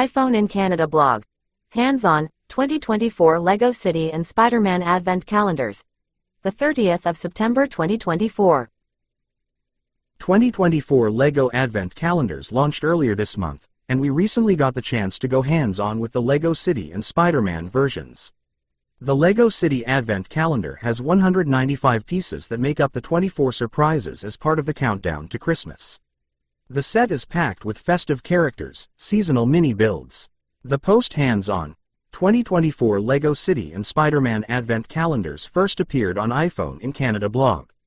iPhone in Canada blog. Hands-on, 2024 LEGO City and Spider-Man Advent Calendars. The 30th of September 2024. 2024 LEGO Advent Calendars launched earlier this month, and we recently got the chance to go hands-on with the LEGO City and Spider-Man versions. The LEGO City Advent Calendar has 195 pieces that make up the 24 surprises as part of the countdown to Christmas. The set is packed with festive characters, seasonal mini-builds. The post-hands-on 2024 LEGO City and Spider-Man Advent Calendars first appeared on iPhone in Canada blog.